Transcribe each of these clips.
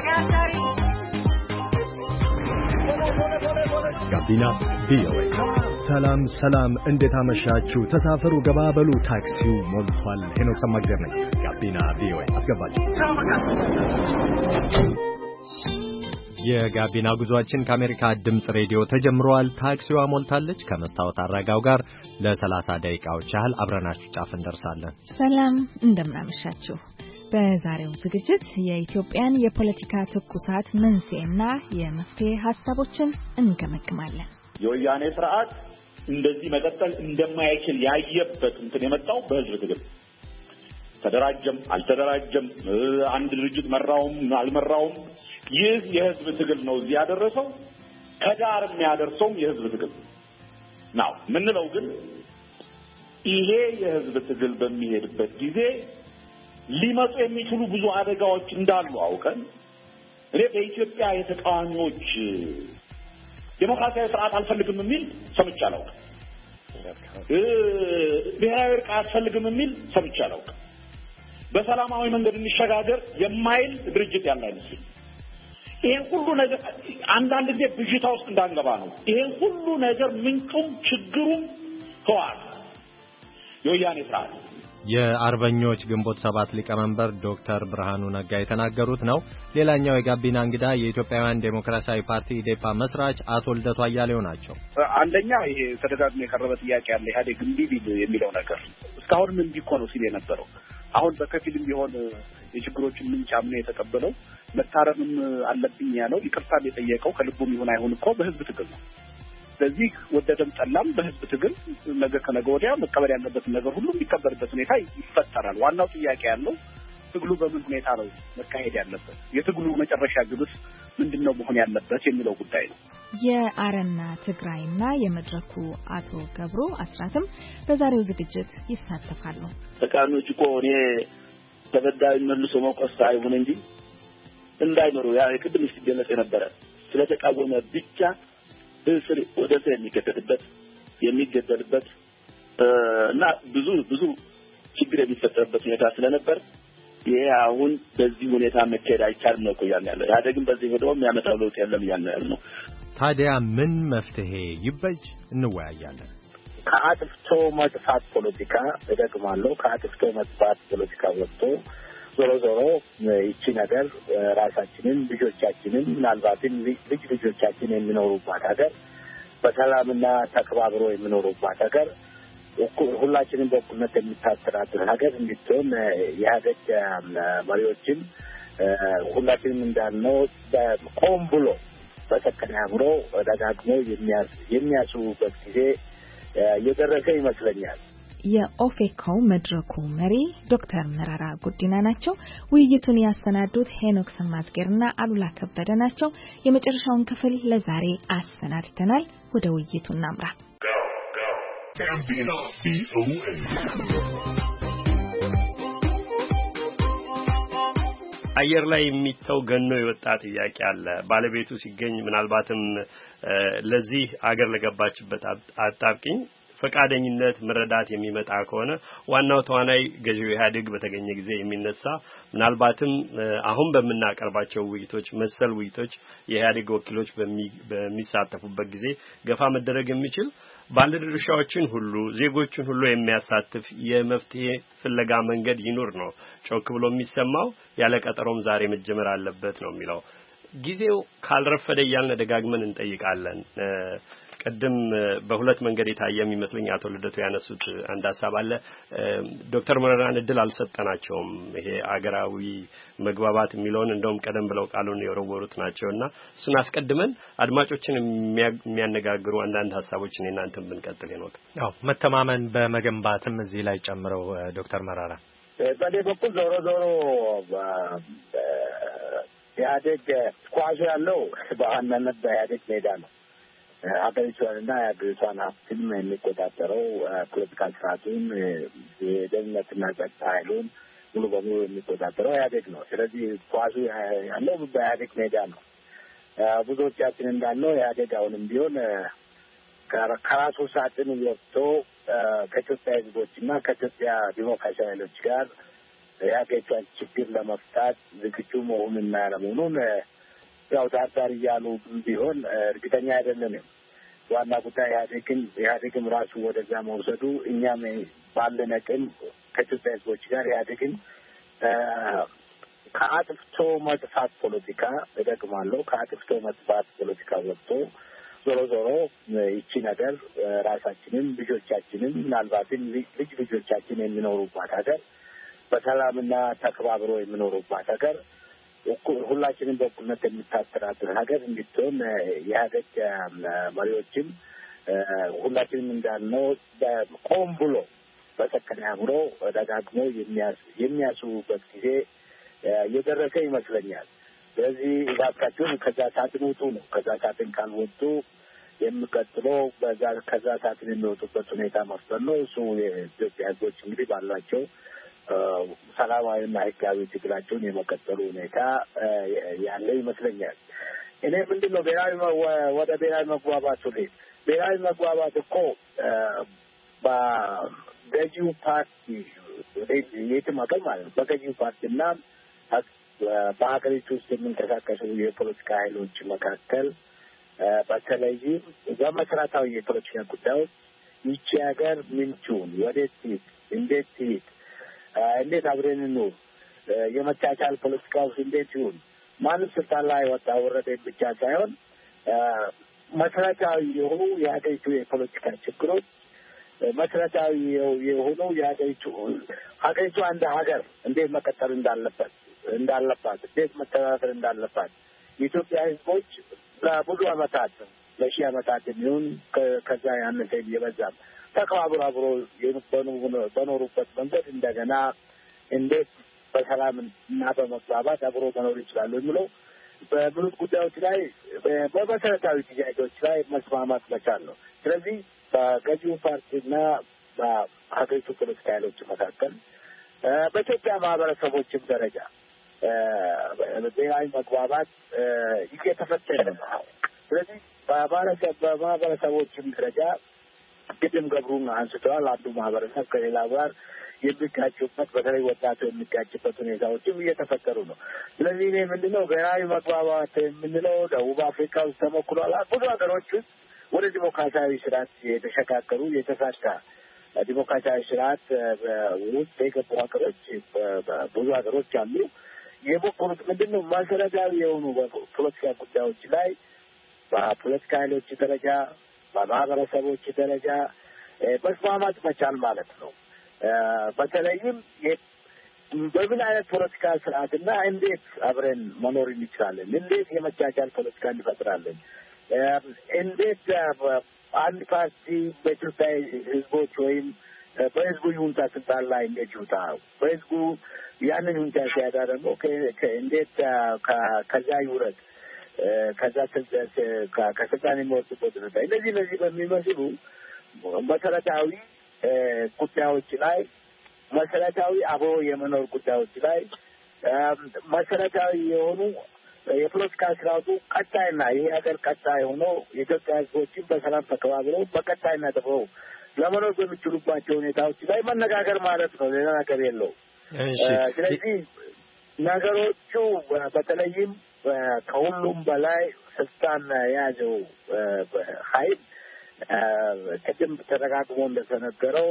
ጋቢና ቪኦኤ ሰላም እንዴት አመሻችሁ ተሳፈሩ ገባበሉ ታክሲው ሞልቷል ሄኖክ ሰማግዘር ነኝ ጋቢና ቪኦኤ አስገባችሁ የጋቢና ጉዟችን ከአሜሪካ ድምጽ ሬዲዮ ተጀምሯል ታክሲዋ ሞልታለች ከመስታወት አረጋው ጋር ለ30 ደቂቃዎች ያህል አብረናችሁ ጫፍ እንደርሳለን ሰላም እንደምናመሻችሁ በዛሬው ዝግጅት የኢትዮጵያን የፖለቲካ ትኩሳት መንስኤና የመፍትሄ ሐሳቦችን እንገመግማለን የወያኔ ስርዓት እንደዚህ መቀጠል እንደማይችል ያየበት እንትን የመጣው በህዝብ ትግል ተደራጀም አልተደራጀም አንድ ድርጅት መራውም አልመራውም ይህ የህዝብ ትግል ነው እዚህ ያደረሰው ከዳር የሚያደርሰው የህዝብ ትግል ነው ምንለው ግን ይሄ የህዝብ ትግል በሚሄድበት ጊዜ ሊመጡ የሚችሉ ብዙ አደጋዎች እንዳሉ አውቀን እኔ በኢትዮጵያ የተቃዋሚዎች ዲሞክራሲያዊ ስርዓት አልፈልግም የሚል ሰምቻለሁ ብሔራዊ እርቅ አልፈልግም የሚል ሰምቻለሁ በሰላማዊ መንገድ እንሸጋገር የማይል ድርጅት ያለ አይመስል ይሄን ሁሉ ነገር አንዳንድ ጊዜ ብዥታ ውስጥ እንዳንገባ ነው ይሄን ሁሉ ነገር ምንጩም ችግሩም ተዋል የወያኔ ስርዓት የአርበኞች ግንቦት 7 ሊቀመንበር ዶክተር ብርሃኑ ነጋ የተናገሩት ነው ሌላኛው የጋቢና እንግዳ የኢትዮጵያውያን ዴሞክራሲያዊ ፓርቲ ኢዴፓ መስራች አቶ ልደቱ አያሌው ናቸው አንደኛ ይሄ ተደጋግሞ የቀረበ ጥያቄ አለ ኢህአዴግ እንዲህ ቢል የሚለው ነገር እስካሁንም እንዲህ ነው ሲል የነበረው አሁን በከፊልም ቢሆን የችግሮችን ምንጭ አምኖ የተቀበለው መታረምም አለብኝ ያለው ይቅርታም የጠየቀው ከልቡም ይሁን አይሁን እኮ በህዝብ ትግል ነው ስለዚህ ወደደም ጠላም በህዝብ ትግል ነገ ከነገ ወዲያ መቀበል ያለበት ነገር ሁሉ የሚቀበልበት ሁኔታ ይፈጠራል ዋናው ጥያቄ ያለው ትግሉ በምን ሁኔታ ነው መካሄድ ያለበት የትግሉ መጨረሻ ግብስ ምንድነው መሆን ያለበት የሚለው ጉዳይ ነው የአረና ትግራይና የመድረኩ አቶ ገብሩ አስራትም በዛሬው ዝግጅት ይሳተፋሉ ተቃዋሚዎች እኮ እኔ ተበዳይ መልሶ መቆስ አይሆን እንጂ እንዳይኖሩ ያ የቅድም ሲገለጽ የነበረ ስለተቃወመ ብቻ እስር ወደ ሰው የሚገደልበት እና ብዙ ችግር የሚፈጠርበት ሁኔታ ስለነበር ይሄ አሁን በዚህ ሁኔታ መካሄድ አይቻልም ነው ያለው ያደግም በዚህ ሄዶ የሚያመጣው ለውጥ የለም ያለው ታዲያ ምን መፍትሄ ይበጅ እንወያያለን ከአጥፍቶ መጥፋት ፖለቲካ እደግማለሁ ከአጥፍቶ መጥፋት ፖለቲካ ወጥቶ ዞሮ ይቺ ነገር ራሳችንን ልጆቻችንን ምናልባትም ልጆቻችን የሚኖሩባት ሀገር በሰላምና ተከባብሮ የሚኖሩባት ሀገር ሁላችንም በእኩልነት የሚታስተዳድር ሀገር እንድትሆን የሀገር መሪዎችን ሁላችንም እንዳልነው ቆም ብሎ በሰከነ አእምሮ ደጋግሞ የሚያስቡበት ጊዜ የደረሰ ይመስለኛል የኦፌኮ መድረኩ መሪ ዶክተር መራራ ጉዲና ናቸው ውይይቱን ያሰናዱት ሄኖክ ሰማዝጌርና አሉላ ከበደ ናቸው የመጨረሻውን ክፍል ለዛሬ አሰናድተናል ወደ ውይይቱ እናምራ አየር ላይ የሚተው ገኖ የወጣ ጥያቄ አለ ባለቤቱ ሲገኝ ምናልባትም ለዚህ አገር ለገባችበት አጣብቂኝ ፈቃደኝነት መረዳት የሚመጣ ከሆነ ዋናው ተዋናይ ገዢው ኢህአዴግ በተገኘ ጊዜ የሚነሳ ምናልባትም አሁን በመናቀርባቸው ውይይቶች መሰል ውይይቶች የኢህአዴግ ወኪሎች በሚሳተፉበት ጊዜ ገፋ መደረግ የሚችል ባለድርሻዎችን ሁሉ ዜጎችን ሁሉ የሚያሳትፍ የመፍትሄ ፍለጋ መንገድ ይኖር ነው ጮክ ብሎ የሚሰማው ያለ ቀጠሮም ዛሬ መጀመር አለበት ነው የሚለው ጊዜው ካልረፈደ ያልን ደጋግመን እንጠይቃለን ቀደም በሁለት መንገድ የታየ የሚመስለኝ አቶ ልደቱ ያነሱት አንድ ሐሳብ አለ ዶክተር መረራን እድል አልሰጠናቸውም ይሄ አገራዊ መግባባት የሚለውን እንደውም ቀደም ብለው ቃሉን የወረወሩት ናቸውና እሱን አስቀድመን አድማጮችን የሚያነጋግሩ አንዳንድ ሐሳቦችን እናንተም ብንቀጥል ነው አዎ መተማመን በመገንባትም እዚህ ላይ ጨምረው ዶክተር መረራ በሌላ በኩል ዞሮ ኢህአዴግ ኳሱ ያለው በዋናነት በኢህአዴግ ሜዳ ነው ሀገሪቷንና የሀገሪቷን ሀብትን የሚቆጣጠረው ፖለቲካል ስርዓቱን የደህንነትና ጸጥታ ኃይሉን ሙሉ በሙሉ የሚቆጣጠረው ኢህአዴግ ነው ስለዚህ ኳሱ ያለው በኢህአዴግ ሜዳ ነው ብዙዎቻችን እንዳልነው ኢህአዴግ አሁንም ቢሆን ከራሱ ሳጥን ወጥቶ ከኢትዮጵያ ህዝቦችና ከኢትዮጵያ ዲሞክራሲያዊ ኃይሎች ጋር የሀገሪቷን ችግር ለመፍታት ዝግጁ መሆኑንና ያለመሆኑን ያው ዳርዳር እያሉ ቢሆን እርግጠኛ አይደለንም። ዋና ጉዳይ ኢህአዴግም ራሱ ወደዛ መውሰዱ እኛም ባለን አቅም ከኢትዮጵያ ህዝቦች ጋር ኢህአዴግን ከአጥፍቶ መጥፋት ፖለቲካ እደግማለሁ፣ ከአጥፍቶ መጥፋት ፖለቲካ ወጥቶ ዞሮ ዞሮ ይቺ ነገር ራሳችንም ልጆቻችንም ምናልባትም ልጅ ልጆቻችን የሚኖሩባት ሀገር በሰላምና ተከባብሮ የሚኖሩባት ሀገር ሁላችንም በእኩልነት የሚታስተዳድር ሀገር እንድትሆን የኢህአዴግ መሪዎችም ሁላችንም እንዳልነው ቆም ብሎ በሰከነ አእምሮ ደጋግሞ የሚያስቡበት ጊዜ እየደረሰ ይመስለኛል። ስለዚህ እባካችሁን ከዛ ሳጥን ውጡ ነው። ከዛ ሳጥን ካልወጡ የሚቀጥለው ከዛ ሳጥን የሚወጡበት ሁኔታ መፍጠር ነው። እሱ የኢትዮጵያ ህዝቦች እንግዲህ ባላቸው ሰላማዊና ህጋዊ ትግላቸውን የመቀጠሉ ሁኔታ ያለ ይመስለኛል። እኔ ምንድን ነው ወደ ብሔራዊ መግባባቱ ላይ ብሔራዊ መግባባት እኮ በገዢው ፓርቲ የትም ሀገር ማለት ነው በገዢው ፓርቲና በሀገሪቱ ውስጥ የሚንቀሳቀሱ የፖለቲካ ኃይሎች መካከል በተለይም በመሰረታዊ የፖለቲካ ጉዳዮች ይቺ ሀገር ምን ትሁን፣ ወዴት ትሂድ፣ እንዴት ትሂድ፣ እንዴት አብረን እንኑር፣ የመቻቻል ፖለቲካ ውስጥ እንዴት ይሁን፣ ማንም ስልጣን ላይ ወጣ ወረደ ብቻ ሳይሆን መሰረታዊ የሆኑ የሀገሪቱ የፖለቲካ ችግሮች መሰረታዊ የሆኑ ሀገሪቱ አንድ ሀገር እንዴት መቀጠል እንዳለባት እንዴት መተዳደር እንዳለባት የኢትዮጵያ ህዝቦች ለብዙ ዓመታት ለሺህ ዓመታት የሚሆን ከዛ ያነሰ የበዛም ተከባብሮ አብሮ በኖሩበት መንገድ እንደገና እንዴት በሰላም እና በመግባባት አብሮ መኖር ይችላሉ የሚለው በብዙ ጉዳዮች ላይ በመሰረታዊ ጥያቄዎች ላይ መስማማት መቻል ነው። ስለዚህ በገዢው ፓርቲና በሀገሪቱ ፖለቲካ ኃይሎች መካከል በኢትዮጵያ ማህበረሰቦችም ደረጃ ብሔራዊ መግባባት እየተፈጠረ ነው። ስለዚህ በማህበረሰቦችም ደረጃ ቅድም ገብሩን አንስተዋል። አንዱ ማህበረሰብ ከሌላ ጋር የሚጋጩበት በተለይ ወጣቱ የሚጋጭበት ሁኔታዎችም እየተፈጠሩ ነው። ስለዚህ እኔ ምንድነው ብሔራዊ መግባባት የምንለው ደቡብ አፍሪካ ውስጥ ተሞክሯል። ብዙ ሀገሮች ውስጥ ወደ ዲሞክራሲያዊ ስርዓት የተሸጋገሩ የተሳካ ዲሞክራሲያዊ ስርዓት ውስጥ የገቡ ሀገሮች ብዙ ሀገሮች አሉ። የሞከሩት ምንድነው መሰረታዊ የሆኑ በፖለቲካ ጉዳዮች ላይ በፖለቲካ ኃይሎች ደረጃ በማህበረሰቦች ደረጃ መስማማት መቻል ማለት ነው። በተለይም በምን አይነት ፖለቲካ ስርዓትና እንዴት አብረን መኖር እንችላለን፣ እንዴት የመቻቻል ፖለቲካ እንፈጥራለን፣ እንዴት አንድ ፓርቲ በኢትዮጵያ ህዝቦች ወይም በህዝቡ ይሁንታ ስልጣን ላይ እንዴት ይውጣ፣ በህዝቡ ያንን ይሁንታ ሲያዳ ደግሞ እንዴት ከዛ ይውረድ፣ ከዛ ከስልጣን የሚወርድበት ሁኔታ እነዚህ በሚመስሉ መሰረታዊ ጉዳዮች ላይ መሰረታዊ አብሮ የመኖር ጉዳዮች ላይ መሰረታዊ የሆኑ የፖለቲካ ስርዓቱ ቀጣይና ይሄ ሀገር ቀጣይ ሆኖ የኢትዮጵያ ህዝቦችን በሰላም ተከባብረው በቀጣይና ተብሮ ለመኖር በሚችሉባቸው ሁኔታዎች ላይ መነጋገር ማለት ነው። ሌላ ነገር የለው። ስለዚህ ነገሮቹ በተለይም ከሁሉም በላይ ስልጣን የያዘው ኃይል ቅድም ተደጋግሞ እንደተነገረው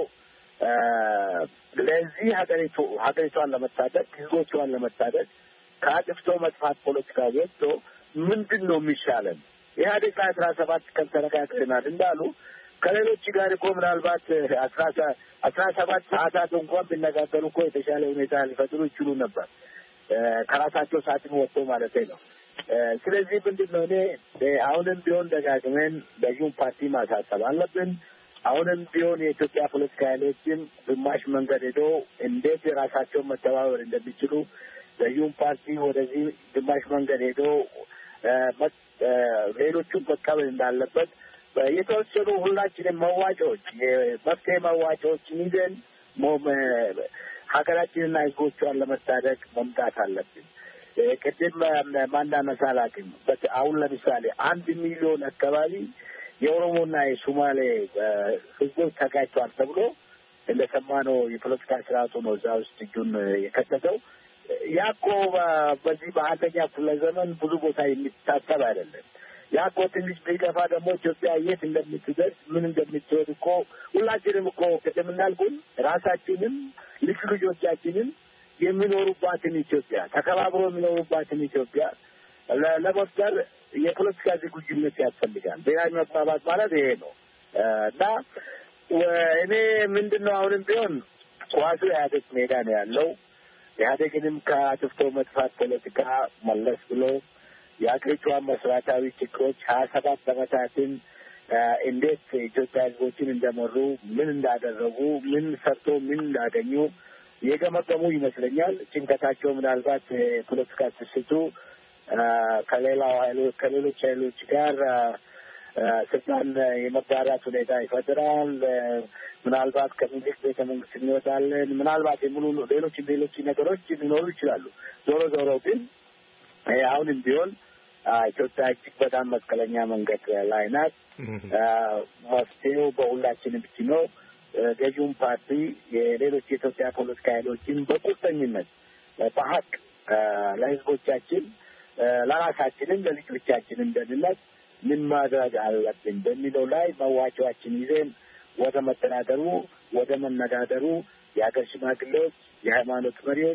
ለዚህ ሀገሪቷን ለመታደግ ህዝቦቿን ለመታደግ ከአጥፍቶ መጥፋት ፖለቲካ ወጥቶ ምንድን ነው የሚሻለን? ኢህአዴግ 17 ቀን ተነጋግረናል እንዳሉ ከሌሎች ጋር እኮ ምናልባት 17 ሰዓታት እንኳን ቢነጋገሩ እኮ የተሻለ ሁኔታ ሊፈጥሩ ይችሉ ነበር። ከራሳቸው ሳጥን ወጥቶ ማለት ነው። ስለዚህ ምንድን ነው እኔ አሁንም ቢሆን ደጋግመን ገዢውን ፓርቲ ማሳሰብ አለብን። አሁንም ቢሆን የኢትዮጵያ ፖለቲካ ኃይሎችን ግማሽ መንገድ ሄዶ እንዴት የራሳቸውን መተባበር እንደሚችሉ ገዢውን ፓርቲ ወደዚህ ግማሽ መንገድ ሄዶ ሌሎቹን መቀበል እንዳለበት የተወሰኑ ሁላችንም መዋጮዎች የመፍትሄ መዋጮዎችን ይዘን ሀገራችንና ህዝቦቿን ለመታደግ መምጣት አለብን። ቅድም ማናነሳ አላውቅም። አሁን ለምሳሌ 1 ሚሊዮን አካባቢ የኦሮሞና የሶማሌ ህዝቦች ተጋጭተዋል ተብሎ እንደሰማነው የፖለቲካ ስርዓቱ ነው እዛ ውስጥ እጁን የከተተው። ያኮ በዚህ በአንደኛ ክፍለ ዘመን ብዙ ቦታ የሚታሰብ አይደለም። ያኮ ትንሽ ቢገፋ ደግሞ ኢትዮጵያ የት እንደምትደርስ ምን እንደምትሆን እኮ ሁላችንም እኮ ቅድም እንዳልኩን ራሳችንም ልጆቻችንም የሚኖሩባትን ኢትዮጵያ ተከባብሮ የሚኖሩባትን ኢትዮጵያ ለመፍጠር የፖለቲካ ዝግጁነት ያስፈልጋል። ብሔራዊ መግባባት ማለት ይሄ ነው እና እኔ ምንድነው አሁንም ቢሆን ኳሱ ኢህአዴግ ሜዳ ነው ያለው። ኢህአዴግንም ከአጥፍቶ መጥፋት ፖለቲካ መለስ ብሎ የአገሪቷን መሰረታዊ ችግሮች 27 ዓመታትን እንዴት ኢትዮጵያ ህዝቦችን እንደመሩ ምን እንዳደረጉ ምን ሰርቶ ምን እንዳገኙ የገመገሙ ይመስለኛል። ጭንቀታቸው ምናልባት ፖለቲካ ስስቱ ከሌሎች ኃይሎች ጋር ስልጣን የመጋራት ሁኔታ ይፈጥራል። ምናልባት ከሚኒክ ቤተ መንግስት እንወጣለን፣ ምናልባት የሙሉ ሌሎች ነገሮች ሊኖሩ ይችላሉ። ዞሮ ግን አሁንም ቢሆን ኢትዮጵያ እጅግ በጣም መስቀለኛ መንገድ ላይ ናት። መፍትሄው በሁላችንም እጅ ነው። ገዢውን ፓርቲ የሌሎች የኢትዮጵያ ፖለቲካ ኃይሎችን በቁርጠኝነት በሀቅ ለህዝቦቻችን ለራሳችንም ለልጆቻችንም ደህንነት ምን ማድረግ አለብን በሚለው ላይ መዋጮችን ይዘን ወደ መተናገሩ ወደ መነጋገሩ የሀገር ሽማግሌዎች፣ የሃይማኖት መሪዎች፣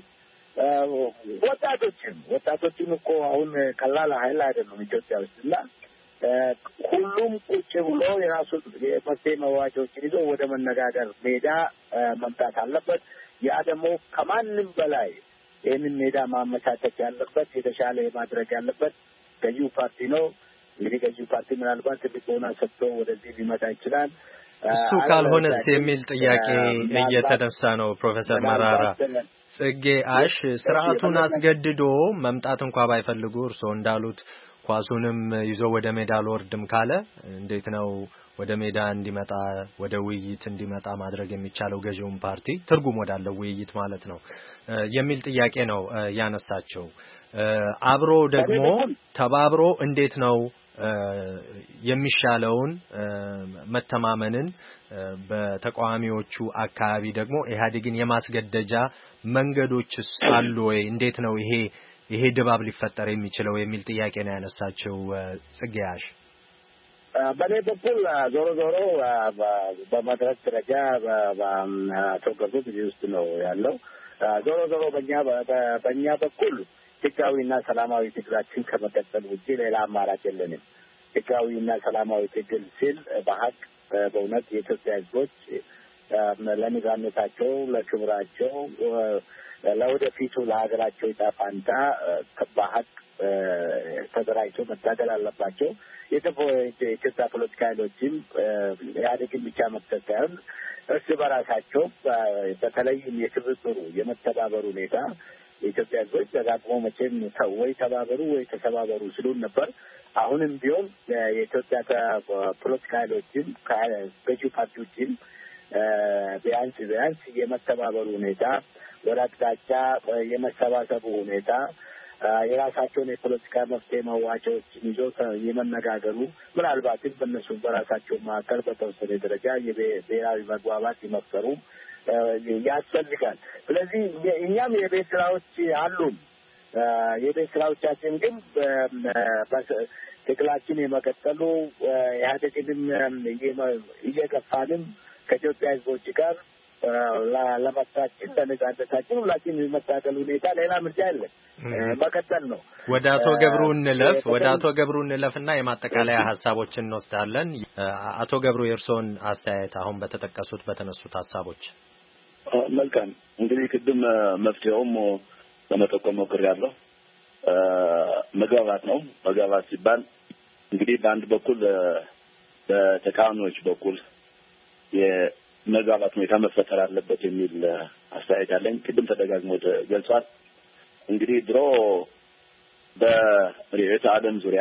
ወጣቶችም እኮ አሁን ቀላል ኃይል አይደሉም ኢትዮጵያ ውስጥ እና ሁሉም ቁጭ ብሎ የራሱ የመፍትሄ መዋጮችን ይዞ ወደ መነጋገር ሜዳ መምጣት አለበት። ያ ደግሞ ከማንም በላይ ይህንን ሜዳ ማመቻቸት ያለበት የተሻለ ማድረግ ያለበት ገዢው ፓርቲ ነው። እንግዲህ ገዢው ፓርቲ ምናልባት ትልቅ ሆና ሰጥቶ ወደዚህ ሊመጣ ይችላል። እሱ ካልሆነስ የሚል ጥያቄ እየተነሳ ነው። ፕሮፌሰር መራራ ጽጌ አሽ ስርዓቱን አስገድዶ መምጣት እንኳን ባይፈልጉ እርስዎ እንዳሉት ኳሱንም ይዞ ወደ ሜዳ አልወርድም ካለ እንዴት ነው ወደ ሜዳ እንዲመጣ ወደ ውይይት እንዲመጣ ማድረግ የሚቻለው? ገዢውን ፓርቲ ትርጉም ወዳለው ውይይት ማለት ነው የሚል ጥያቄ ነው ያነሳቸው። አብሮ ደግሞ ተባብሮ እንዴት ነው የሚሻለውን መተማመንን በተቃዋሚዎቹ አካባቢ ደግሞ ኢህአዴግን የማስገደጃ መንገዶችስ አሉ ወይ? እንዴት ነው ይሄ ድባብ ሊፈጠር የሚችለው የሚል ጥያቄ ነው ያነሳቸው ጽጌያሽ። በኔ በኩል ዞሮ በመድረክ ደረጃ በተወገዙ ጊዜ ውስጥ ነው ያለው። ዞሮ በእኛ በኩል ህጋዊና ሰላማዊ ትግላችን ከመቀጠል ውጪ ሌላ አማራጭ የለንም። ህጋዊና ሰላማዊ ትግል ሲል በሀቅ በእውነት የኢትዮጵያ ህዝቦች ለነጻነታቸው፣ ለክብራቸው፣ ለወደፊቱ ለሀገራቸው ዕጣ ፈንታ በሀቅ ተደራጅቶ መታገል አለባቸው። የኢትዮጵያ ፖለቲካ ኃይሎችም ኢህአዴግን ብቻ መክሰስ ሳይሆን እርስ በራሳቸው በተለይም የትብብሩ የመተባበሩ ሁኔታ የኢትዮጵያ ህዝቦች ደጋግሞ መቼም ወይ ተባበሩ ወይ ተሰባበሩ ሲሉን ነበር። አሁንም ቢሆን የኢትዮጵያ ፖለቲካ ኃይሎችም ከገዢ ፓርቲዎችም ቢያንስ የመተባበሩ ሁኔታ ወደ አቅጣጫ የመሰባሰቡ ሁኔታ የራሳቸውን የፖለቲካ መፍትሄ መዋጮዎችን ይዞ የመነጋገሩ ምናልባትም በእነሱ በራሳቸው መካከል በተወሰነ ደረጃ የብሔራዊ መግባባት የመፍጠሩ ያስፈልጋል። ስለዚህ እኛም የቤት ስራዎች አሉን። የቤት ስራዎቻችን ግን ትግላችን የመቀጠሉ ኢህአዴግንም እየገፋንም ከኢትዮጵያ ህዝቦች ጋር ለመብታችን ለነጻነታችን ሁላችን የመታገል ሁኔታ ሌላ ምርጫ የለም፣ መቀጠል ነው። ወደ አቶ ገብሩ እንለፍና የማጠቃለያ ሀሳቦችን እንወስዳለን። አቶ ገብሩ የእርስዎን አስተያየት አሁን በተነሱት ሀሳቦች። መልካም እንግዲህ ቅድም መፍትሄውም ለመጠቆም ሞክሬያለሁ። መግባባት ነው። መግባባት ሲባል እንግዲህ በአንድ በኩል በተቃዋሚዎች በኩል የመግባባት ሁኔታ መፈጠር አለበት የሚል አስተያየት አለኝ። ቅድም ተደጋግሞ ገልጿል። እንግዲህ ድሮ በርዕዮተ ዓለም ዙሪያ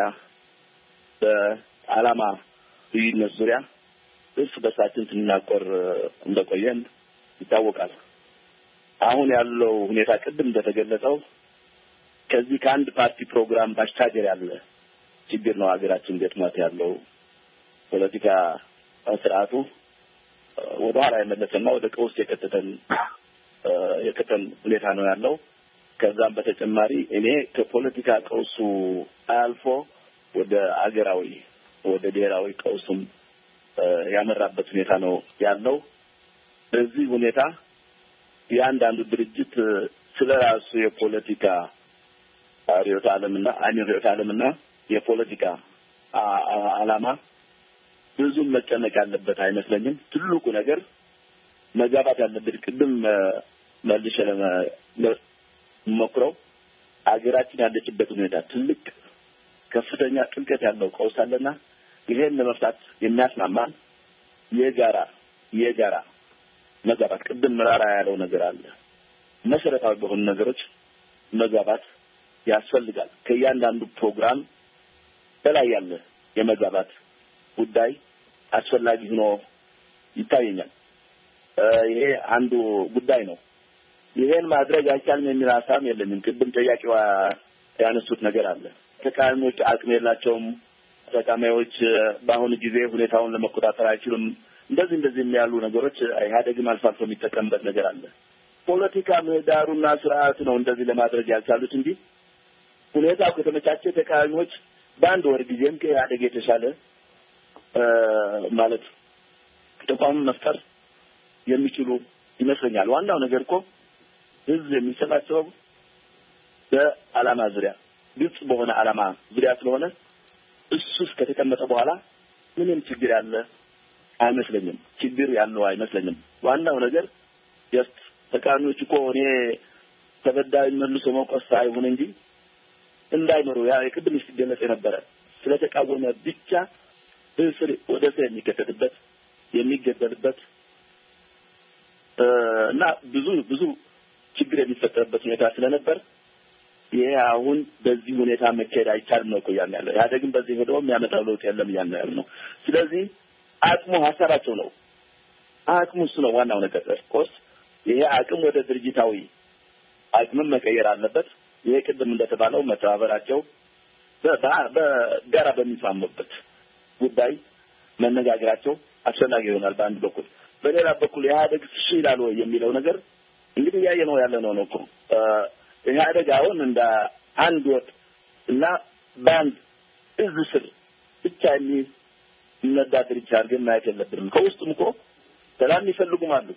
በዓላማ ልዩነት ዙሪያ እርስ በርሳችን ስንናቆር እንደቆየን ይታወቃል። አሁን ያለው ሁኔታ ቅድም እንደተገለጸው ከዚህ ከአንድ ፓርቲ ፕሮግራም ባሻገር ያለ ችግር ነው ሀገራችን ገጥሟት ያለው። ፖለቲካ ስርዓቱ ወደ ኋላ የመለሰና ወደ ቀውስ የከተተን ሁኔታ ነው ያለው። ከዛም በተጨማሪ እኔ ከፖለቲካ ቀውሱ አልፎ ወደ አገራዊ ወደ ብሔራዊ ቀውስም ያመራበት ሁኔታ ነው ያለው። በዚህ ሁኔታ ያንዳንዱ ድርጅት ስለራሱ የፖለቲካ ርዕዮተ ዓለምና የፖለቲካ ዓላማ ብዙም መጨነቅ ያለበት አይመስለኝም። ትልቁ ነገር መጋባት ያለበት ቅድም መልሼ ለመሞክረው አገራችን ያለችበት ሁኔታ ትልቅ ከፍተኛ ጥልቀት ያለው ቀውስ አለና ይሄን ለመፍታት የሚያስማማን የጋራ መጋባት ቅድም መራራ ያለው ነገር አለ። መሰረታዊ በሆኑ ነገሮች መጋባት ያስፈልጋል። ከእያንዳንዱ ፕሮግራም በላይ ያለ የመጋባት ጉዳይ አስፈላጊ ሆኖ ይታየኛል። ይሄ አንዱ ጉዳይ ነው። ይሄን ማድረግ አይቻልም የሚል ሀሳብ የለኝም። ቅድም ጥያቄዋ ያነሱት ነገር አለ። ተቃዋሚዎች አቅም የላቸውም፣ ተቃዋሚዎች በአሁኑ ጊዜ ሁኔታውን ለመቆጣጠር አይችሉም፣ እንደዚህ የሚያሉ ነገሮች ኢህአዴግም አልፎ አልፎ የሚጠቀምበት ነገር አለ። ፖለቲካ ምህዳሩና ስርዓቱ ነው እንደዚህ ለማድረግ ያልቻሉት እንጂ ሁኔታው ከተመቻቸ ተቃዋሚዎች በአንድ ወር ጊዜም ከኢህአዴግ የተሻለ ማለት ተቋም መፍጠር የሚችሉ ይመስለኛል። ዋናው ነገር እኮ ህዝብ የሚሰባሰበው በዓላማ ዙሪያ ግልጽ በሆነ ዓላማ ዙሪያ ስለሆነ እሱስ ከተቀመጠ በኋላ ምንም ችግር ያለ አይመስለኝም። ችግር ያለው አይመስለኝም። ዋናው ነገር ጀስት ተቃዋሚዎች እኮ እኔ ተበዳይ መልሶ መውቀስ አይሆን እንጂ እንዳይኖሩ ያ የቅድም ሲገለጽ የነበረ ስለተቃወመ ብቻ እስር ወደ እስር የሚከተትበት የሚገደልበት እና ብዙ ችግር የሚፈጠርበት ሁኔታ ስለነበር ይሄ አሁን በዚህ ሁኔታ መካሄድ አይቻልም ነው ቆያም ያለው። ኢህአዴግም በዚህ ሄደው የሚያመጣው ለውጥ የለም ያለው ነው። ስለዚህ አቅሙ ሀሳባቸው ነው። አቅሙ እሱ ነው ዋናው ነገር። ኮርስ ይሄ አቅም ወደ ድርጅታዊ አቅም መቀየር አለበት። ይሄ ቅድም እንደተባለው መተባበራቸው በጋራ በሚስማሙበት ጉዳይ መነጋገራቸው አስፈላጊ ይሆናል በአንድ በኩል። በሌላ በኩል ኢህአዴግ እሺ ይላል ወይ የሚለው ነገር እንግዲህ ያየነው ያለነው ነው እኮ ኢህአዴግ አሁን እንደ አንድ ወጥ እና በአንድ እዝ ስር ብቻ የሚነዳ ድርጅት አድርገን ማየት የለብንም። ከውስጡም እኮ ሰላም የሚፈልጉም አሉ፣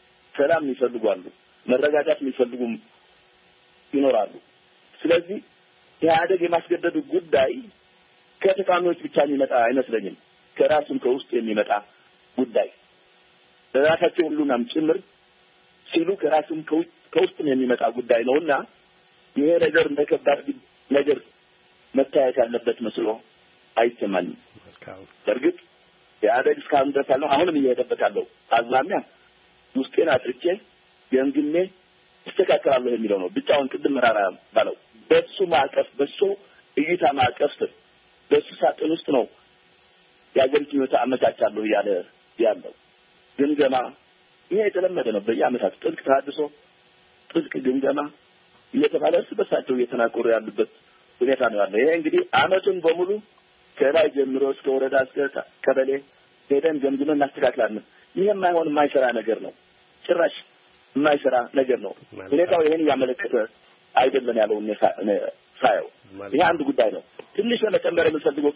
መረጋጋት የሚፈልጉም ይኖራሉ። ስለዚህ ኢህአዴግ የማስገደዱ ጉዳይ ከተቃዋሚዎች ብቻ የሚመጣ አይመስለኝም። ከራሱም ከውስጥ የሚመጣ ጉዳይ ራሳቸው ሁሉንም ጭምር ሲሉ ከራሱም ከውስጥም የሚመጣ ጉዳይ ነውና ይሄ ነገር እንደ ከባድ ነገር መታየት ያለበት መስሎ አይሰማኝም። በእርግጥ ኢህአዴግ እስካሁን ድረስ ያለው አሁንም እየሄደበት ያለው አዝማሚያ ውስጤን አጥርቼ ገምግሜ ይስተካከላል የሚለው ነው። ብቻውን ቅድም መራራ ባለው በሱ ማዕቀፍ በሱ እይታ ማዕቀፍ በሱ ሳጥን ውስጥ ነው የአገሪቱን ሁኔታ አመቻቻለሁ እያለ ያለው ግምገማ ይሄ የተለመደ ነው። በየዓመታት ጥልቅ ተሐድሶ ጥልቅ ግምገማ እየተባለ በሳቸው እየተናቆሩ ያሉበት ሁኔታ ነው ያለው። ይሄ እንግዲህ ዓመቱን በሙሉ ከላይ ጀምሮ እስከ ወረዳ እስከ ቀበሌ ሄደን ገምግመን እናስተካክላለን። ይሄ የማይሰራ ነገር ነው። ጭራሽ የማይሰራ ነገር ነው። ሁኔታው ይሄን ያመለከተ አይደለም ያለው ሳየው ይሄ አንድ ጉዳይ ነው። ትንሽ ለመጨመር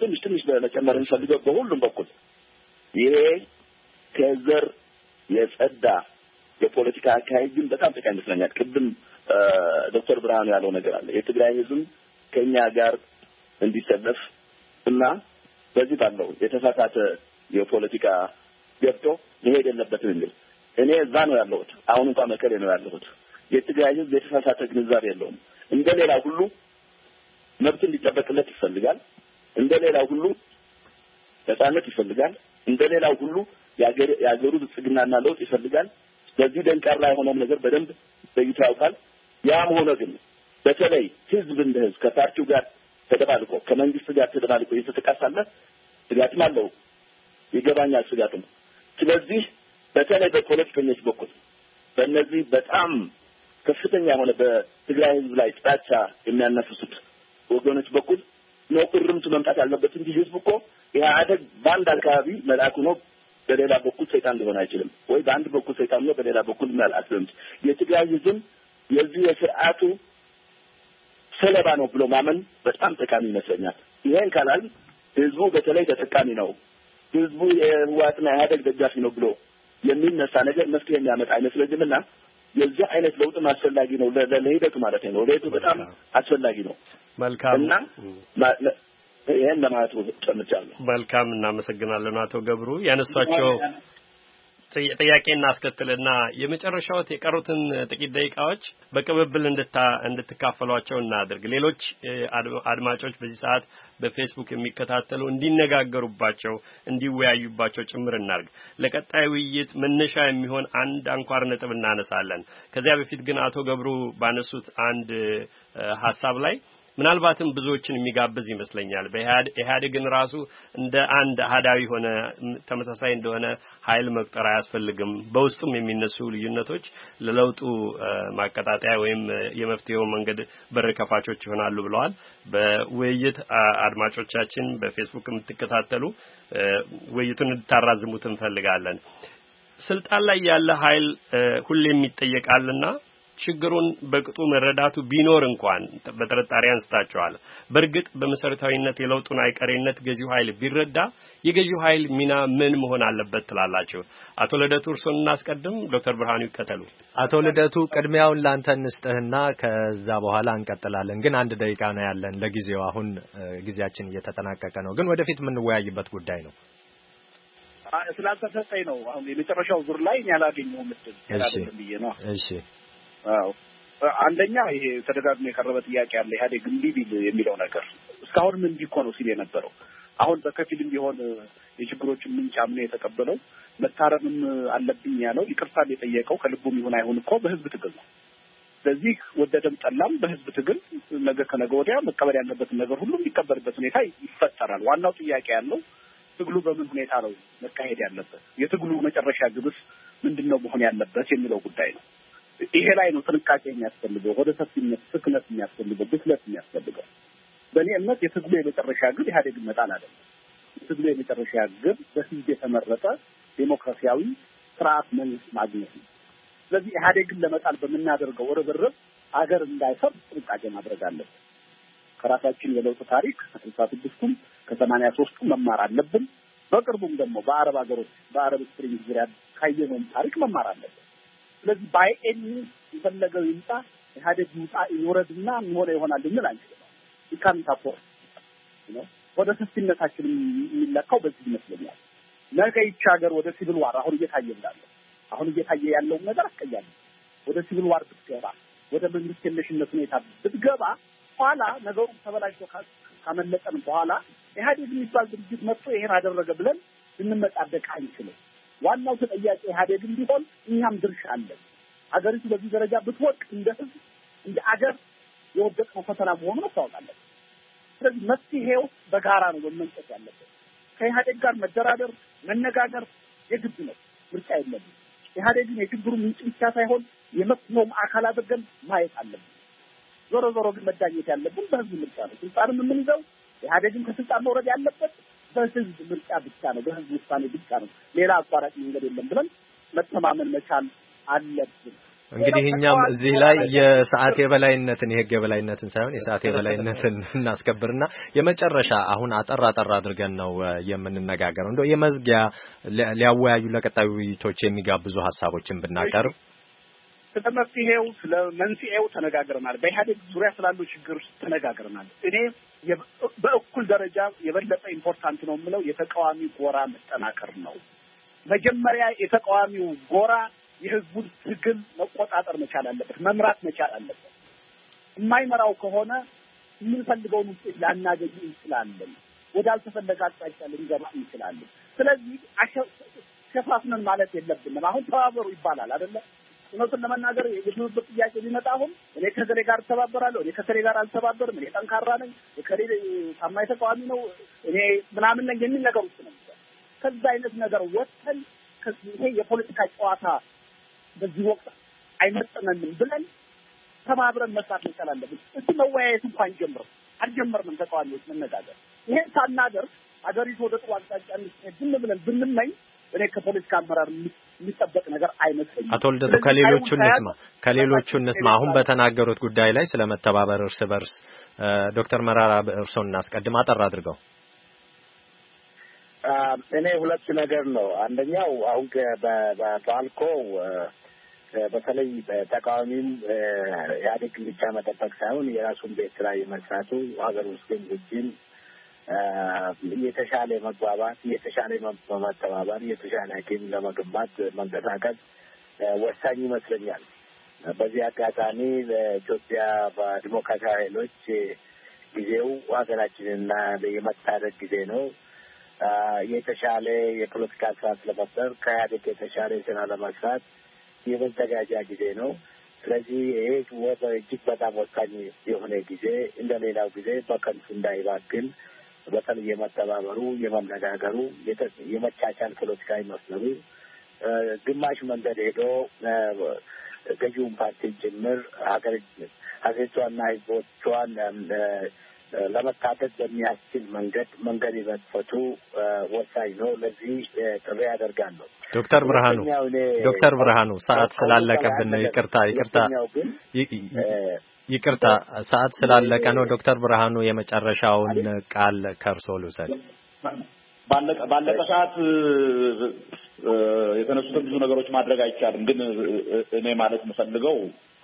የምንፈልገው በሁሉም በኩል ይሄ ከዘር የጸዳ የፖለቲካ አካሄድ ግን በጣም ጠቃሚ ይመስለኛል። ቅድም ዶክተር ብርሃኑ ያለው ነገር አለ። የትግራይ ህዝብ ከኛ ጋር እንዲሰለፍ እና በዚህ ባለው የተሳሳተ የፖለቲካ ገብቶ መሄድ የለበትም እንዴ? እኔ እዛ ነው ያለሁት። አሁን እንኳን መቀሌ ነው ያለሁት። የትግራይ ህዝብ የተሳሳተ ግንዛቤ የለውም። እንደሌላ ሁሉ መብት እንዲጠበቅለት ይፈልጋል። እንደሌላ ሁሉ ነፃነት ይፈልጋል። እንደሌላ ሁሉ የአገሩ ብልጽግናና ለውጥ ይፈልጋል። በዚህ ደንቃራ የሆነው ነገር በደንብ በይታ ያውቃል። ያም ሆነ ግን በተለይ ህዝብ እንደ ህዝብ ከፓርቲው ጋር ተደባልቆ ከመንግስት ጋር ተደባልቆ እየተጠቃሳለ ስጋትም አለው። ይገባኛል ስጋቱም። ስለዚህ በተለይ በፖለቲከኞች በኩል በእነዚህ በጣም ከፍተኛ የሆነ በትግራይ ህዝብ ላይ ጥላቻ የሚያነፍሱት ወገኖች በኩል ነው እርምት መምጣት ያለበት እንጂ ህዝብ እኮ ኢህአዴግ በአንድ አካባቢ መልአኩ ነው በሌላ በኩል ሰይጣን ሊሆን አይችልም ወይ በአንድ በኩል ሰይጣን ነው በሌላ በኩል አልአስለም የትግራይ ህዝብ የዚህ የስርዓቱ ሰለባ ነው ብሎ ማመን በጣም ጠቃሚ ይመስለኛል ይሄን ካላል ህዝቡ በተለይ ተጠቃሚ ነው ህዝቡ የህወሓትና ኢህአዴግ ደጋፊ ነው ብሎ የሚነሳ ነገር መፍትሄ የሚያመጣ አይመስለኝምና የዚህ አይነት ለውጥ አስፈላጊ ነው ለሂደቱ ማለት ነው ለሂደቱ በጣም አስፈላጊ ነው መልካም እና ይሄን ለማለት ተጨምቻለሁ መልካም እናመሰግናለን አቶ ገብሩ ያነሷቸው ጥያቄና አስከትልና የመጨረሻው የቀሩትን ጥቂት ደቂቃዎች በቅብብል እንድትካፈሏቸው እናድርግ ሌሎች አድማጮች በዚህ ሰዓት በፌስቡክ የሚከታተሉ እንዲነጋገሩባቸው እንዲወያዩባቸው ጭምር እናርግ ለቀጣይ ውይይት መነሻ የሚሆን አንድ አንኳር ነጥብ እናነሳለን ከዚያ በፊት ግን አቶ ገብሩ ባነሱት አንድ ሐሳብ ላይ ምናልባትም ብዙዎችን የሚጋብዝ ይመስለኛል በኢህአዴግን ራሱ እንደ አንድ አሃዳዊ ሆነ ተመሳሳይ እንደሆነ ኃይል መቁጠር አያስፈልግም በውስጡም የሚነሱ ልዩነቶች ለለውጡ ማቀጣጣያ ወይም የመፍትሄው መንገድ በር ከፋቾች ይሆናሉ ብለዋል በውይይት አድማጮቻችን በፌስቡክ የምትከታተሉ ውይይቱን እንድታራዝሙት እንፈልጋለን ስልጣን ላይ ያለ ኃይል ሁሌም ይጠየቃልና ችግሩን በቅጡ መረዳቱ ቢኖር እንኳን በተረጣሪ አንስታቸዋል በርግጥ በመሰረታዊነት የለውጡን አይቀሬነት ገዢው ኃይል ቢረዳ የገዢው ኃይል ሚና ምን መሆን አለበት ትላላችሁ አቶ ልደቱ እርሶን እናስቀድም ዶክተር ብርሃኑ ይከተሉ አቶ ልደቱ ቅድሚያውን ላንተ እንስጥህና ከዛ በኋላ እንቀጥላለን ግን አንድ ደቂቃ ነው ያለን ለጊዜው አሁን ጊዜያችን እየተጠናቀቀ ነው ግን ወደፊት ምን ወያይበት ጉዳይ ነው ስላልተሰጠኝ ነው አሁን የመጨረሻው ዙር ላይ ያላገኘው ምድብ ያላደረም ብዬ ነው እሺ አዎ አንደኛ ይሄ ተደጋግሞ የቀረበ ጥያቄ አለ ኢህአዴግ እንዲህ ቢል የሚለው ነገር እስካሁንም እንዲህ እኮ ነው ሲል የነበረው አሁን በከፊልም ቢሆን የችግሮችን ምንጭ አምኖ የተቀበለው መታረምም አለብኝ ያለው ይቅርታ የጠየቀው ከልቡም ይሁን አይሁን እኮ በህዝብ ትግል ነው ስለዚህ ወደደም ጠላም በህዝብ ትግል ነገ ከነገ ወዲያ መቀበል ያለበትን ነገር ሁሉ የሚቀበልበት ሁኔታ ይፈጠራል ዋናው ጥያቄ ያለው ትግሉ በምን ሁኔታ ነው መካሄድ ያለበት የትግሉ መጨረሻ ግብስ ምንድነው መሆን ያለበት የሚለው ጉዳይ ነው ይሄ ላይ ነው ጥንቃቄ የሚያስፈልገው ወደ ሰፊነት ፍክነት የሚያስፈልገው ብስለት የሚያስፈልገው በእኔ እምነት የትግሉ የመጨረሻ ግብ ኢህአዴግ መጣል አይደለም የትግሉ የመጨረሻ ግብ በህዝብ የተመረጠ ዴሞክራሲያዊ ስርዓት መንግስት ማግኘት ነው ስለዚህ ኢህአዴግን ለመጣል በመናደርገው ርብርብ አገር እንዳይፈርስ ጥንቃቄ ማድረግ አለብን ከራሳችን የለውጥ ታሪክ ከ66ቱም ከ83ቱም መማር አለብን በቅርቡም ደግሞ በአረብ ሀገሮች በአረብ ስፕሪንግ ዙሪያ ካየነው ታሪክ መማር አለብን ስለዚህ ባይኤኒ የፈለገው ይምጣ ኢህአዴግ ይምጣ ይወረድና ምን ይሆናል ምን አንችልም ይካንታፖ ነው ወደ ሰፊነታችን የሚለካው በዚህ ይመስለኛል ነገ ይቻገር ወደ ሲቪል ዋር አሁን እየታየ ያለው ነገር አስቀያሚ ወደ ሲቪል ዋር ብትገባ ወደ መንግስት የለሽነት ሁኔታ ብትገባ ኋላ ነገሩ ተበላሽቶ ካመለጠን በኋላ ኢህአዴግ የሚባል ድርጅት መጥቶ ይሄን አደረገ ብለን ልንመጣደቅ አንችልም ዋናው ተጠያቂ ኢህአዴግ ቢሆን እኛም ድርሻ አለን አገሪቱ በዚህ ደረጃ ብትወድቅ እንደ ህዝብ እንደ አገር የወደቀው ፈተና መሆኑን ታውቃለች ስለዚህ መፍትሄው በጋራ ነው መመንጨት ያለበት ከኢህአዴግ ጋር መደራደር መነጋገር የግድ ነው ምርጫ የለም ኢህአዴግን የችግሩ ምንጭ ብቻ ሳይሆን የመፍትሄውም አካል አድርገን ማየት አለብን ዞሮ ዞሮ ግን መዳኘት ያለብን በህዝብ ምርጫ ነው ስልጣንም የምንይዘው ኢህአዴግን ከስልጣን መውረድ ያለበት በህዝብ ምርጫ ብቻ ነው በህዝብ ውሳኔ ብቻ ነው ሌላ አቋራጭ መንገድ የለም ብለን መተማመን መቻል አለብን እንግዲህ እኛም እዚህ ላይ የሰዓት የበላይነትን የህግ የበላይነትን ሳይሆን የሰዓት የበላይነትን እናስከብርና የመጨረሻ አሁን አጠራ አድርገን ነው የምንነጋገረው እንደው የመዝጊያ ሊያወያዩ ለቀጣዩ ውይይቶች የሚጋብዙ ሐሳቦችን ብናቀርብ ስለ መፍትሄው ስለ መንስኤው ተነጋግረናል በኢህአዴግ ዙሪያ ስላሉ ችግር ተነጋግረናል እኔ በእኩል ደረጃ የበለጠ ኢምፖርታንት ነው የምለው የተቃዋሚ ጎራ መጠናከር ነው መጀመሪያ የተቃዋሚው ጎራ የህዝቡን ትግል መቆጣጠር መቻል አለበት መምራት መቻል አለበት የማይመራው ከሆነ የምንፈልገውን ውጤት ላናገኝ እንችላለን ወዳልተፈለገ አቅጣጫ ልንገባ እንችላለን ስለዚህ ሸፋፍነን ማለት የለብንም አሁን ተባበሩ ይባላል አይደለ እውነቱን ለመናገር የትብብር ጥያቄ ሊመጣ አሁን እኔ ከገሌ ጋር ተባበራለሁ እኔ ከገሌ ጋር አልተባበርም እኔ ጠንካራ ነኝ ከሌ ታማኝ ተቃዋሚ ነው እኔ ምናምን ነኝ የሚል ነገር ውስጥ ነው ከዛ አይነት ነገር ወጥተን ይሄ የፖለቲካ ጨዋታ በዚህ ወቅት አይመጥነንም ብለን ተባብረን መስራት መቻል አለብን እስቲ መወያየት እንኳን አልጀመርንም ተቃዋሚዎች መነጋገር ይሄን ሳናደርግ አገሪቱ ወደ ጥሩ አቅጣጫ እንድትሄድ ብለን ብንመኝ እኔ ከፖለቲካ አመራር የሚጠበቅ ነገር አይመስለኝም። አቶ ልደቱ ከሌሎቹ እንስማ አሁን በተናገሩት ጉዳይ ላይ ስለመተባበር እርስ በርስ ዶክተር መራራ እርሶን እናስቀድም አጠር አድርገው። እኔ ሁለት ነገር ነው። አንደኛው አሁን በባልኮው በተለይ በተቃዋሚም ኢህአዴግ ብቻ መጠበቅ ሳይሆን የራሱን ቤት ስራ የመስራቱ ሀገር ውስጥም ውጭም የተሻለ መግባባት፣ የተሻለ መተባበር፣ የተሻለ አቅም ለመገንባት መንቀሳቀስ ወሳኝ ይመስለኛል። በዚህ አጋጣሚ ለኢትዮጵያ በዲሞክራሲያዊ ኃይሎች ጊዜው ሀገራችንና የመታደግ ጊዜ ነው። የተሻለ የፖለቲካ ስርዓት ለመፍጠር ከኢህአዴግ የተሻለ ስራ ለመስራት የመዘጋጃ ጊዜ ነው። ስለዚህ ይሄ እጅግ በጣም ወሳኝ የሆነ ጊዜ እንደ ሌላው ጊዜ በከንቱ እንዳይባክን በተለይ የመተባበሩ፣ የመነጋገሩ፣ የመቻቻል ፖለቲካ መስመሩ ግማሽ መንገድ ሄዶ ገዢውን ፓርቲ ጭምር ሀገሪቷና ህዝቦቿን ለመታደግ በሚያስችል መንገድ ይመጥፈቱ ወሳኝ ነው። ለዚህ ጥሪ ያደርጋለሁ። ዶክተር ብርሃኑ ሰዓት ስላለቀብን ይቅርታ ሰዓት ስላለቀ ነው። ዶክተር ብርሃኑ የመጨረሻውን ቃል ከርሶ ልውሰድ። ባለቀ ሰዓት የተነሱትን ብዙ ነገሮች ማድረግ አይቻልም። ግን እኔ ማለት የምፈልገው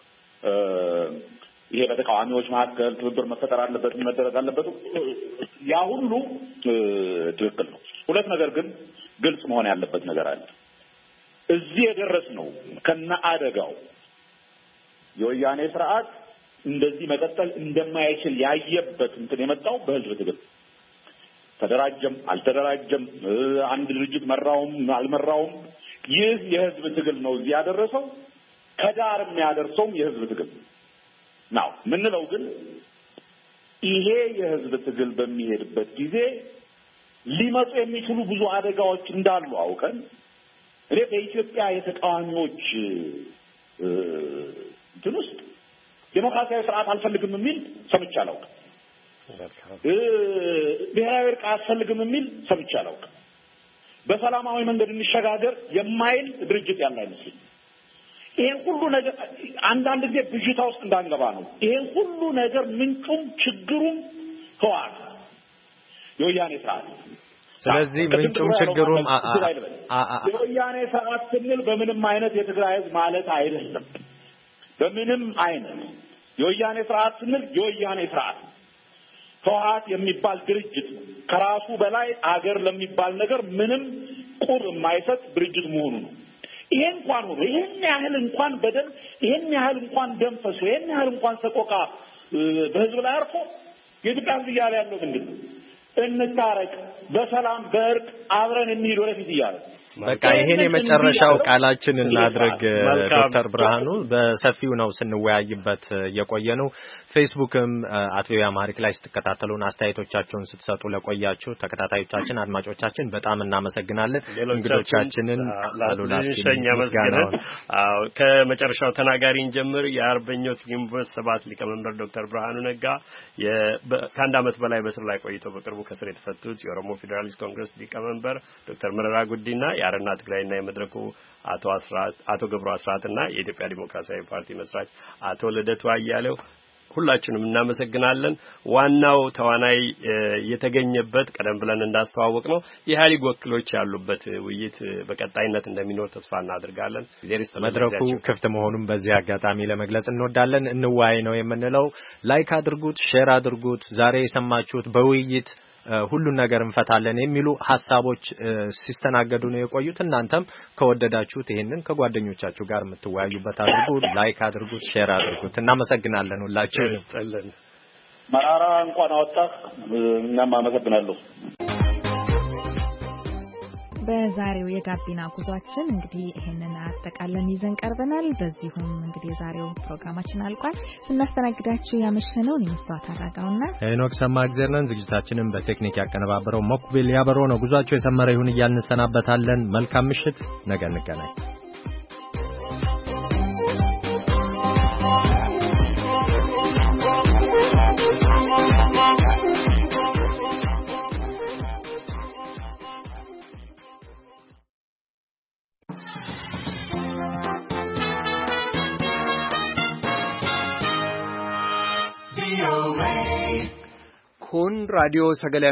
ይሄ በተቃዋሚዎች መካከል ትብብር መፈጠር አለበት፣ መደረግ አለበት። ያ ሁሉ ትክክል ነው። ሁለት ነገር ግን ግልጽ መሆን ያለበት ነገር አለ። እዚህ የደረስነው ከነ አደጋው የወያኔ ስርዓት እንደዚህ መቀጠል እንደማይችል ያየበት እንትን የመጣው በህዝብ ትግል ተደራጀም አልተደራጀም አንድ ድርጅት መራውም አልመራውም ይህ የህዝብ ትግል ነው እዚህ ያደረሰው። ከዳር የሚያደርሰው የህዝብ ትግል ነው። ምንለው ግን ይሄ የህዝብ ትግል በሚሄድበት ጊዜ ሊመጡ የሚችሉ ብዙ አደጋዎች እንዳሉ አውቀን እኔ በኢትዮጵያ የተቃዋሚዎች እንትን ውስጥ ዴሞክራሲያዊ ስርዓት አልፈልግም የሚል ሰምቼ አላውቅም። ብሔራዊ እርቅ አልፈልግም የሚል ሰምቼ አላውቅም። በሰላማዊ መንገድ እንሸጋገር የማይል ድርጅት ያለ አይመስልም። ይሄን ሁሉ ነገር አንዳንድ ጊዜ ብዥታ ውስጥ እንዳንገባ ነው። ይሄን ሁሉ ነገር ምንጩም ችግሩም ህወሓት የወያኔ ስርዓት። ስለዚህ ምንጩም ችግሩም የወያኔ ስርዓት ስንል በምንም አይነት የትግራይ ህዝብ ማለት አይደለም። በምንም አይነት የወያኔ ስርዓት ስንል የወያኔ ስርዓት ህወሓት የሚባል ድርጅት ከራሱ በላይ አገር ለሚባል ነገር ምንም ቁብ የማይሰጥ ድርጅት መሆኑ ነው። ይሄ እንኳን ሆኖ ይሄን ያህል እንኳን በደል ይሄን ያህል እንኳን ደም ፈሶ ይሄን ያህል እንኳን ሰቆቃ በህዝብ ላይ አርፎ የኢትዮጵያ ህዝብ እያለ ያለው ምንድን ነው? እንታረቅ፣ በሰላም በእርቅ አብረን እንሂድ ወደፊት እያለ በቃ ይሄን የመጨረሻው ቃላችን እናድርግ። ዶክተር ብርሃኑ በሰፊው ነው ስንወያይበት የቆየነው። ፌስቡክም አትቪያ ማሪክ ላይ ስትከታተሉን አስተያየቶቻችሁን ስትሰጡ ለቆያችሁ ተከታታዮቻችን አድማጮቻችን በጣም እናመሰግናለን። እንግዶቻችንን አሉላስኪን መስጋናው ከመጨረሻው ተናጋሪን ጀምር የአርበኞች ግንቦት ሰባት ሊቀመንበር ዶክተር ብርሃኑ ነጋ ከአንድ ዓመት በላይ በስር ላይ ቆይተው በቅርቡ ከስር የተፈቱት የኦሮሞ ፌዴራሊስት ኮንግረስ ሊቀመንበር ዶክተር መረራ ጉዲና የአረና ትግራይና የመድረኩ አቶ ገብሩ አስራትና የኢትዮጵያ ዲሞክራሲያዊ ፓርቲ መስራች አቶ ልደቱ አያሌው ሁላችንም እናመሰግናለን። ዋናው ተዋናይ የተገኘበት ቀደም ብለን እንዳስተዋወቅ ነው የኢህአዴግ ወኪሎች ያሉበት ውይይት በቀጣይነት እንደሚኖር ተስፋ እናደርጋለን። መድረኩ ክፍት መሆኑን በዚህ አጋጣሚ ለመግለጽ እንወዳለን። እንዋይ ነው የምንለው። ላይክ አድርጉት፣ ሼር አድርጉት። ዛሬ የሰማችሁት በውይይት ሁሉን ነገር እንፈታለን የሚሉ ሐሳቦች ሲስተናገዱ ነው የቆዩት። እናንተም ከወደዳችሁት ይሄንን ከጓደኞቻችሁ ጋር የምትወያዩበት አድርጉ። ላይክ አድርጉት፣ ሼር አድርጉት። እናመሰግናለን ሁላችሁ። መራራ እንኳን አወጣህ። እኛም አመሰግናለሁ። በዛሬው የጋቢና ጉዟችን እንግዲህ ይሄንን አጠቃለን ይዘን ቀርበናል። በዚሁም እንግዲህ የዛሬው ፕሮግራማችን አልቋል። ስናስተናግዳችሁ ያመሸነው የመስዋዕት አራጋውና ሄኖክ ሰማእግዜር ነን። ዝግጅታችንን በቴክኒክ ያቀነባበረው ሞክቢል ያበረው ነው። ጉዟችሁ የሰመረ ይሁን እያልን እንሰናበታለን። መልካም ምሽት። ነገ እንገናኝ። kun raadiyoo sagalee